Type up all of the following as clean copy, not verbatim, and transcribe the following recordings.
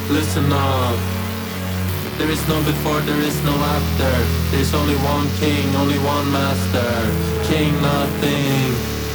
Listen up. There is no before, there is no after. There's only one king, only one master. King nothing.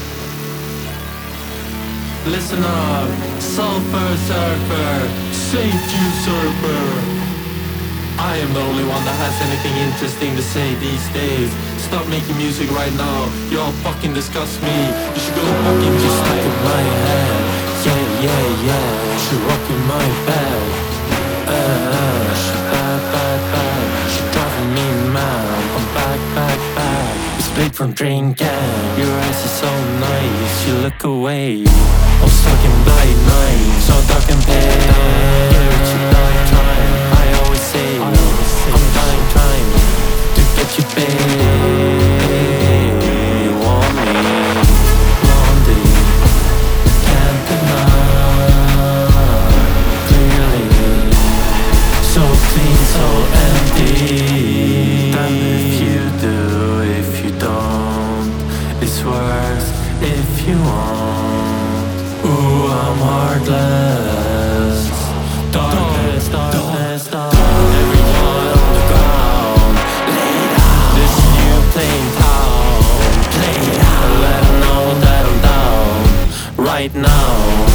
Listen up. Sulfur surfer, saint usurper. I am the only one that has anything interesting to say these days. Stop making music right now. You all fucking disgust me. You should go fucking just stuck in my head. Yeah, yeah, yeah. She rocking my bed. She bad. She driving me mad. I'm back. We split from drinking. Your eyes are so nice. You look away. I'm stuck in blind night. So dark and pale. Get what you die trying. I always say I'm dying trying to get you babe. You want me, blondie. Can't deny. Clearly, so clean, so empty. Damn if you do, if you don't. It's worse if you won't. Ooh, I'm heartless. Darkness. Everyone on the ground. Lay down. This new plain town. Play down. Let 'em know that I'm down. Right now.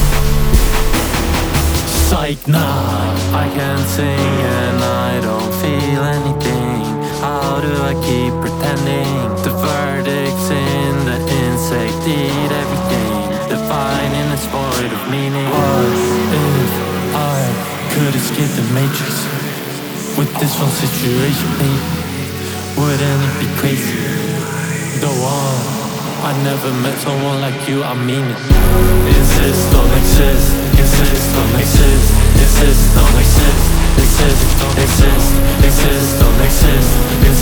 Psych now. I can't sing and I don't feel anything. How do I keep pretending? The verdict's in the insect eat everything. Defining it's void of meaning. What if I could escape the matrix? With this one situation, babe, wouldn't it be crazy? Go on, I never met someone like you, I mean it. Exist, don't exist. Exist, don't exist. Exist, don't exist. Exist, don't exist. Exist, don't exist.